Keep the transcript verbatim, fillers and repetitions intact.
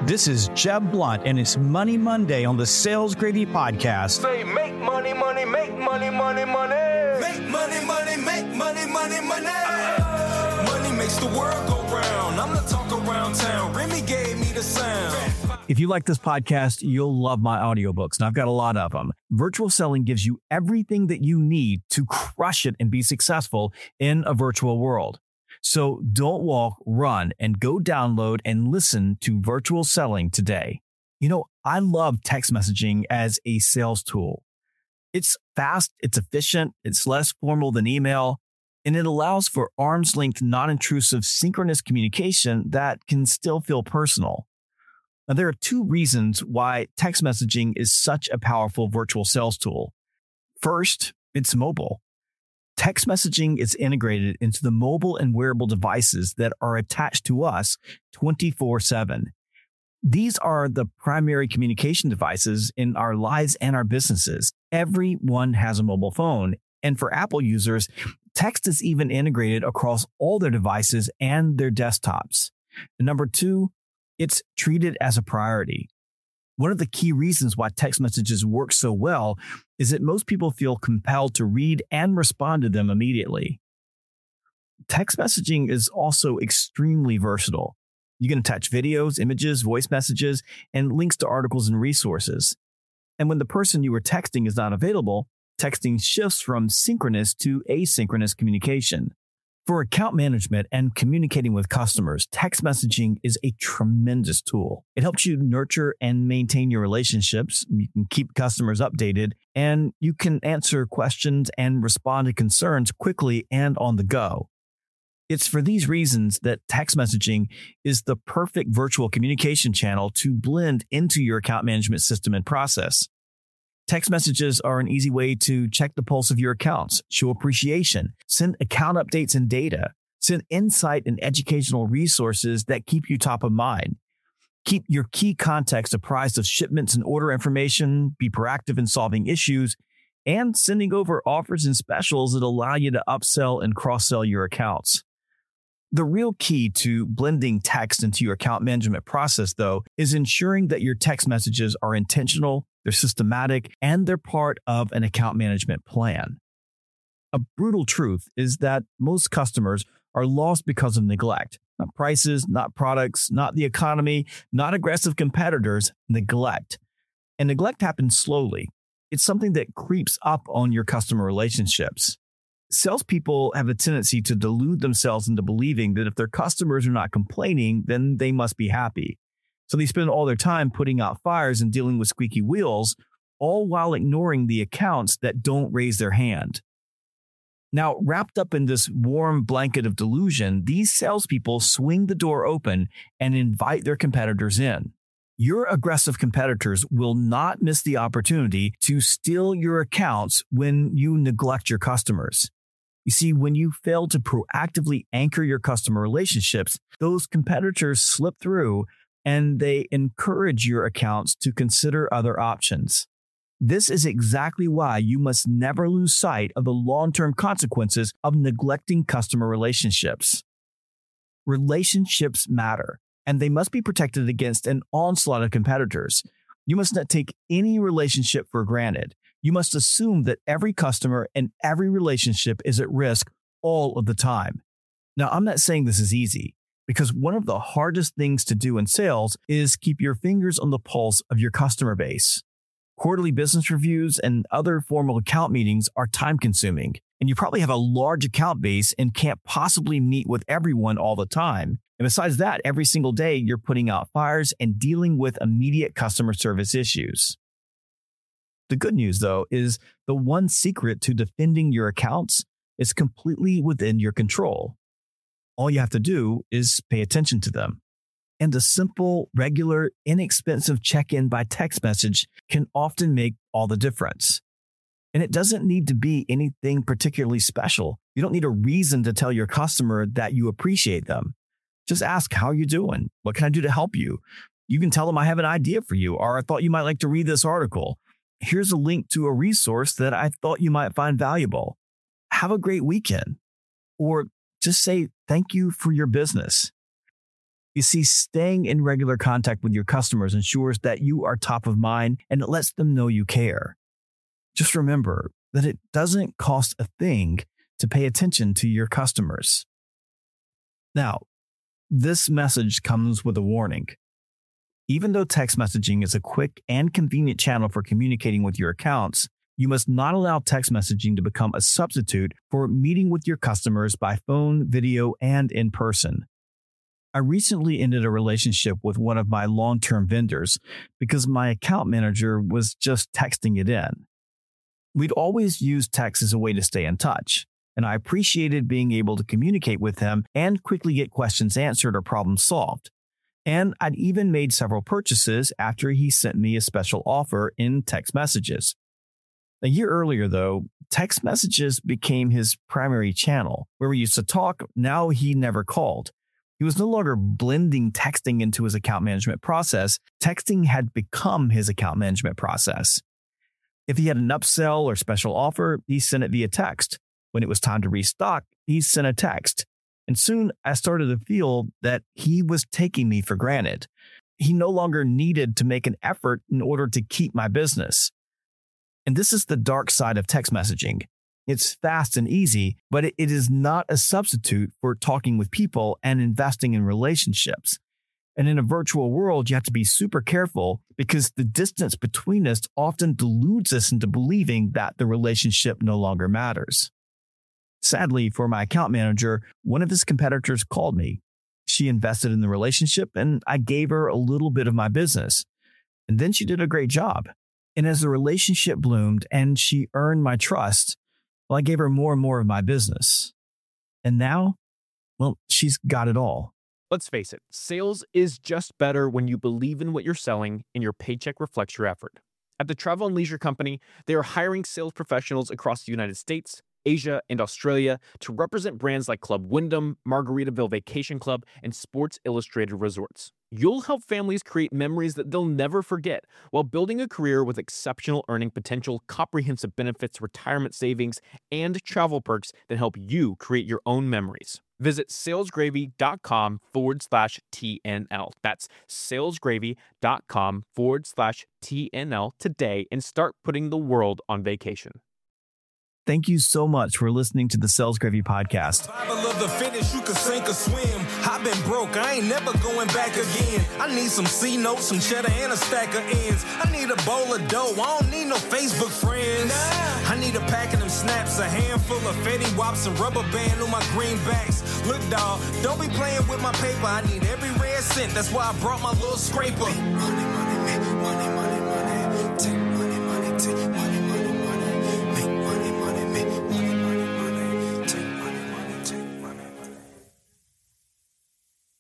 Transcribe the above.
This is Jeb Blunt, and it's Money Monday on the Sales Gravy Podcast. Say make money, money, make money, money, money. Make money, money, make money, money, money. Money makes the world go round. I'm the talk around town. Remy gave me the sound. If you like this podcast, you'll love my audiobooks, and I've got a lot of them. Virtual selling gives you everything that you need to crush it and be successful in a virtual world. So don't walk, run, and go download and listen to Virtual Selling today. You know, I love text messaging as a sales tool. It's fast, it's efficient, it's less formal than email, and it allows for arm's length, non-intrusive, synchronous communication that can still feel personal. Now, there are two reasons why text messaging is such a powerful virtual sales tool. First, it's mobile. Text messaging is integrated into the mobile and wearable devices that are attached to us twenty-four seven. These are the primary communication devices in our lives and our businesses. Everyone has a mobile phone. And for Apple users, text is even integrated across all their devices and their desktops. And number two, it's treated as a priority. One of the key reasons why text messages work so well is that most people feel compelled to read and respond to them immediately. Text messaging is also extremely versatile. You can attach videos, images, voice messages, and links to articles and resources. And when the person you are texting is not available, texting shifts from synchronous to asynchronous communication. For account management and communicating with customers, text messaging is a tremendous tool. It helps you nurture and maintain your relationships. You can keep customers updated, and you can answer questions and respond to concerns quickly and on the go. It's for these reasons that text messaging is the perfect virtual communication channel to blend into your account management system and process. Text messages are an easy way to check the pulse of your accounts, show appreciation, send account updates and data, send insight and educational resources that keep you top of mind. Keep your key contacts apprised of shipments and order information, be proactive in solving issues, and sending over offers and specials that allow you to upsell and cross-sell your accounts. The real key to blending text into your account management process, though, is ensuring that your text messages are intentional, they're systematic, and they're part of an account management plan. A brutal truth is that most customers are lost because of neglect. Not prices, not products, not the economy, not aggressive competitors, neglect. And neglect happens slowly. It's something that creeps up on your customer relationships. Salespeople have a tendency to delude themselves into believing that if their customers are not complaining, then they must be happy. So they spend all their time putting out fires and dealing with squeaky wheels, all while ignoring the accounts that don't raise their hand. Now, wrapped up in this warm blanket of delusion, these salespeople swing the door open and invite their competitors in. Your aggressive competitors will not miss the opportunity to steal your accounts when you neglect your customers. You see, when you fail to proactively anchor your customer relationships, those competitors slip through and they encourage your accounts to consider other options. This is exactly why you must never lose sight of the long-term consequences of neglecting customer relationships. Relationships matter, and they must be protected against an onslaught of competitors. You must not take any relationship for granted. You must assume that every customer and every relationship is at risk all of the time. Now, I'm not saying this is easy, because one of the hardest things to do in sales is keep your fingers on the pulse of your customer base. Quarterly business reviews and other formal account meetings are time-consuming, and you probably have a large account base and can't possibly meet with everyone all the time. And besides that, every single day you're putting out fires and dealing with immediate customer service issues. The good news, though, is the one secret to defending your accounts is completely within your control. All you have to do is pay attention to them. And a simple, regular, inexpensive check-in by text message can often make all the difference. And it doesn't need to be anything particularly special. You don't need a reason to tell your customer that you appreciate them. Just ask, how are you doing? What can I do to help you? You can tell them I have an idea for you, or I thought you might like to read this article. Here's a link to a resource that I thought you might find valuable. Have a great weekend. Or just say thank you for your business. You see, staying in regular contact with your customers ensures that you are top of mind and it lets them know you care. Just remember that it doesn't cost a thing to pay attention to your customers. Now, this message comes with a warning. Even though text messaging is a quick and convenient channel for communicating with your accounts, you must not allow text messaging to become a substitute for meeting with your customers by phone, video, and in person. I recently ended a relationship with one of my long-term vendors because my account manager was just texting it in. We'd always used text as a way to stay in touch, and I appreciated being able to communicate with him and quickly get questions answered or problems solved. And I'd even made several purchases after he sent me a special offer in text messages. A year earlier, though, text messages became his primary channel. Where we used to talk, now he never called. He was no longer blending texting into his account management process. Texting had become his account management process. If he had an upsell or special offer, he sent it via text. When it was time to restock, he sent a text. And soon I started to feel that he was taking me for granted. He no longer needed to make an effort in order to keep my business. And this is the dark side of text messaging. It's fast and easy, but it is not a substitute for talking with people and investing in relationships. And in a virtual world, you have to be super careful because the distance between us often deludes us into believing that the relationship no longer matters. Sadly, for my account manager, one of his competitors called me. She invested in the relationship and I gave her a little bit of my business. And then she did a great job. And as the relationship bloomed and she earned my trust, well, I gave her more and more of my business. And now, well, she's got it all. Let's face it, sales is just better when you believe in what you're selling and your paycheck reflects your effort. At the Travel and Leisure Company, they are hiring sales professionals across the United States, Asia, and Australia to represent brands like Club Wyndham, Margaritaville Vacation Club, and Sports Illustrated Resorts. You'll help families create memories that they'll never forget while building a career with exceptional earning potential, comprehensive benefits, retirement savings, and travel perks that help you create your own memories. Visit salesgravy.com forward slash TNL. That's salesgravy.com forward slash TNL today and start putting the world on vacation. Thank you so much for listening to the Sales Gravy podcast. I love the finish, you can sink or swim. I've been broke, I ain't never going back again. I need some C notes, some cheddar, and a stack of ends. I need a bowl of dough, I don't need no Facebook friends. Nah. I need a pack of them snaps, a handful of Fetty Wops, and rubber band on my greenbacks. Look, dawg, don't be playing with my paper. I need every red cent, that's why I brought my little scraper.